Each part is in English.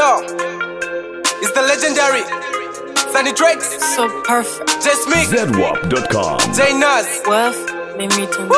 Yo, it's the legendary Sunny Drakes. So perfect. Just me. ZWAP.com. J Nas. Wealth made me to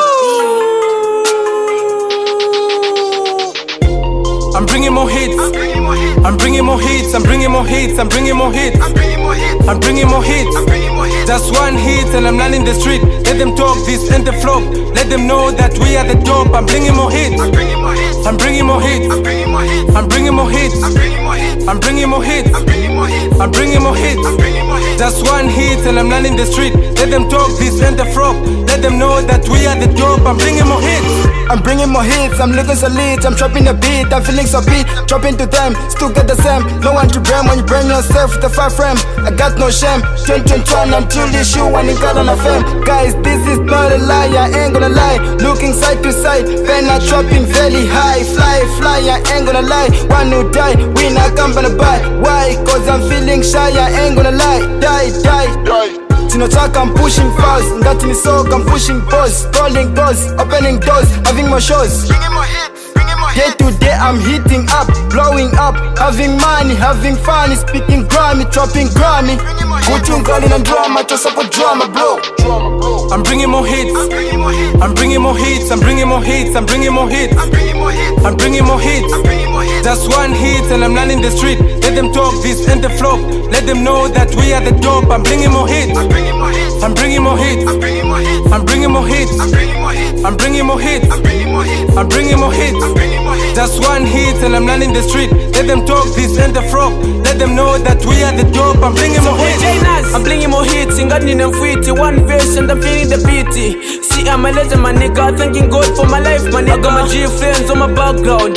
I'm bringing more hits. I'm bringing more hits. I'm bringing more hits. I'm bringing more hits. I'm bringing more hits. Just one hit and I'm not in the street. Let them talk, this and the flop. Let them know that we are the top. I'm bringing more hits. I'm bringing more hits. I'm bringing more hits. I'm bringing more hits. I'm bringing more hits. Just one hit and I'm not in the street. Let them talk, this and the flop. Let them know that we are the top. I'm bringing more hits. I'm bringing more hits, I'm looking so lit, I'm chopping a beat, I'm feeling so beat, dropping to them, still get the same, no one to blame when you blame yourself with the 5 frame, I got no shame, 2021 until this shoe when you got on a fame, guys this is not a lie, I ain't gonna lie, looking side to side, pen are dropping very high, fly, I ain't gonna lie, one who die, we not come gonna buy, why, cause I'm feeling shy, I ain't gonna lie, die. Tino track, I'm pushing fast. Ngati ni soak, I'm pushing pause. Calling doors, opening doors, having more shows. Day to day, I'm hitting up, blowing up, having money, having fun, speaking Grammy, dropping Grammy. Good you calling and drama, just up a drama, bro. I'm bringing more hits. I'm bringing more hits. I'm bringing more hits. I'm bringing more hits. I'm bringing more hits. Just one hit and I'm not in the street. Let them talk, this and the flop. Let them know that we are the top. I'm bringing more hits. I'm bringing more hits. I'm bringing more hits. I'm bringing more hits. I'm bringing more hits. Just one hit and I'm not in the street. Let them talk, this and the flop. Let them know that we are the top. I'm bringing more hits. I'm bringing more hits, ingani nemfiti. One verse and I'm feeling the beat. See, I'm a legend, my nigga. Thanking God for my life, my nigga. I got my G friends on my background.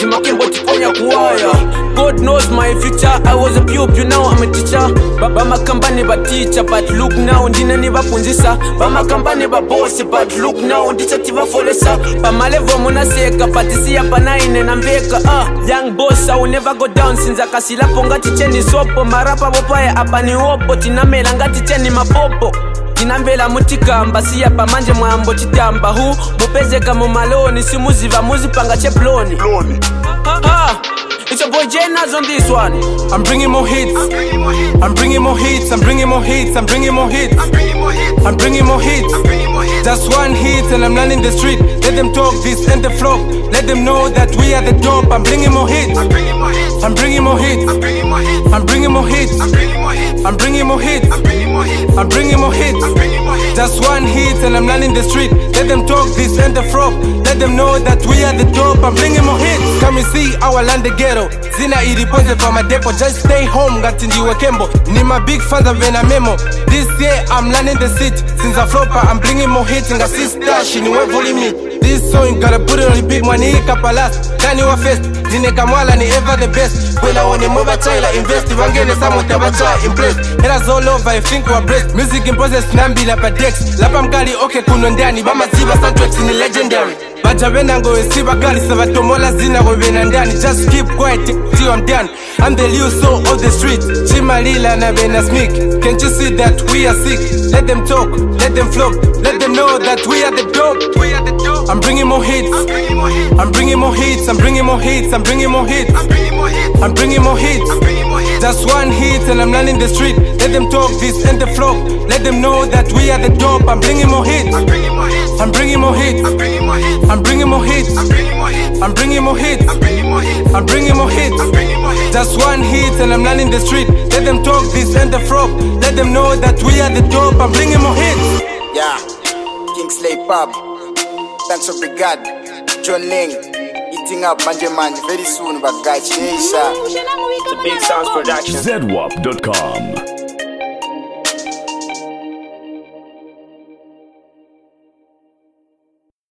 God knows my future. I was a pupil, now I'm a teacher. Bama company ba teacher, but look now, ndina ni bapunzisa. Bama company ba boss, but look now, ndicha tiva folesa. Bama level muna seka, but see up na ine na mbeka. Young boss, I will never go down since akasila ponga ticheni sopo. Marapa bopaya apa ni opo, tinamela ngati cheni mapopo. Tinambela mutikamba, siya pa manje mwambo chitamba. Hu, mupezeka mu maloni, simuziva muzipanga cheploni. It's your boy J Nas on this one. I'm bringing more hits. I'm bringing more hits. I'm bringing more hits. I'm bringing more hits. I'm bringing more hits. Just one hit and I'm not in the street. Let them talk, this and the flop. Let them know that we are the top. I'm bringing more hits. I'm bringing more hits. I'm bringing more hits. I'm bringing more hits. I'm bringing more hits. I'm bringing more hits. Just one hit and I'm not in the street. Let them talk, this and the flop. Let them know that we are the top. I'm bringing more hits. Come and see our land ghetto. Zina iripoze for my depot. Just stay home, ngati ndiwe kembo. Ni my big father vena memo. This year I'm landing the seat. Since I flopper, I'm bringing more hits. Nga sister, she niwe volume. This song gotta put it on repeat. Mwani kapalas, kani wa fest. Zine kamwala ni ever the best. Wela one mova chila invest. Wangene samu tabacha impress. Haters all over, I think we're blessed. Music in process, nambi lapa dex. Lapa mkali okay kuno ndani. Bama ziba soundtracks ni legendary. Baja wena ngo esiba gali. Savatomola zina wena ndani. Just keep quiet till I'm done. I'm the Lil Soul of the street. Chimalila na Bena Smith. Can't you see that we are sick? Let them talk, let them flop. Let them know that we are the dope. I'm bringing more hits. I'm bringing more hits. I'm bringing more hits. I'm bringing more hits. I'm bringing more hits. Just one hit and I'm not in the street. Let them talk, this and the flop. Let them know that we are the top. I'm bringing more hits. I'm bringing more hits. I'm bringing more hits. I'm bringing more hits. I'm bringing more hits. I'm bringing more hits. Just one hit and I'm not in the street. Let them talk, this and the flop. Let them know that we are the top. I'm bringing more hits. Yeah, Kingsley Pub, thanks for Brigade, John Ling, eating up Manjaman very soon, but guys, It's a Big Sounds production. ZWAP.com.